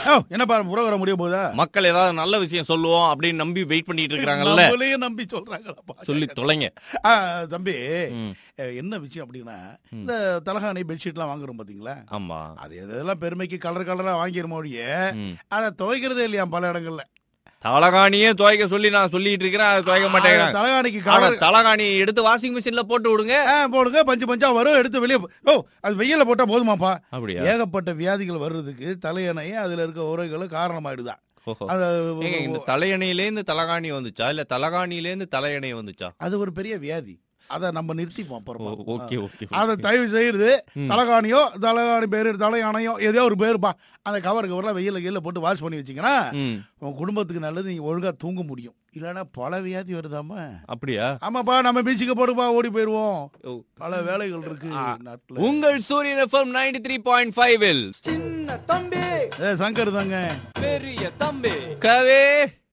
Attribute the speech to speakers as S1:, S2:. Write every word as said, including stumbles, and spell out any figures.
S1: என்னப்பா புரோகிராம் முடிய போதா?
S2: மக்கள் ஏதாவது நல்ல விஷயம் சொல்லுவோம் அப்படின்னு நம்பி வெயிட் பண்ணிட்டு இருக்காங்கல்ல,
S1: நம்பி சொல்றாங்களா?
S2: சொல்லி தொலைங்க.
S1: தம்பி, என்ன விஷயம் அப்படின்னா, இந்த தலகாணி பெட்ஷீட் எல்லாம் வாங்குறோம் பாத்தீங்களா?
S2: ஆமா,
S1: அது எதெல்லாம் பெருமைக்கு கலர் கலரா வாங்கிருமோ ஒழிய அதை துவைக்கிறதே இல்லையா பல இடங்கள்ல.
S2: தலகாணியே துவைக்க சொல்லி நான் சொல்லிட்டு இருக்கிறேன், அதை துவைக்க மாட்டேங்கிறாங்க.
S1: தலகாணிக்கு
S2: தலகாணி எடுத்து வாஷிங் மிஷின்ல போட்டு விடுங்க.
S1: போடுங்க, பஞ்சு பஞ்சா வரும், எடுத்து வெளியே. ஓ, அது வெயில போட்டா போதுமாப்பா?
S2: அப்படியா?
S1: ஏகப்பட்ட வியாதிகள் வர்றதுக்கு தலையணையே அதுல இருக்க உரைகளும் காரணமாயிடுதா?
S2: இந்த தலையணையில இருந்து தலகாணி வந்துச்சா இல்ல தலகாணியில இருந்து தலையணை வந்துச்சா?
S1: அது ஒரு பெரிய வியாதி. அத நம்ம நிறுத்திப்போம்.
S2: அத
S1: தயவு செய்யுது தலகாணியோ தலகாணி பேரு தலையானையோ ஏதோ ஒரு பேருப்பா, அந்த கவர் கவர்லாம் வெயில கீழ போட்டு வாஷ் பண்ணி வச்சீங்கன்னா உங்க குடும்பத்துக்கு நல்லது. நீங்க ஒழுங்கா தூங்க முடியும். இல்லன்னா பல வியாதி வருதாமா?
S2: அப்படியா?
S1: ஆமாப்பா, நம்ம பீச்சுக்கு போடுப்பா, ஓடி போயிருவோம். பல வேலைகள் இருக்கு நாட்டுல.
S2: உங்கள் சூரியன் எஃப்எம் தொண்ணூறு புள்ளி ஐந்து இல்
S1: சின்ன தம்பி சங்கர் தாங்க
S2: பெரிய தம்பி கவே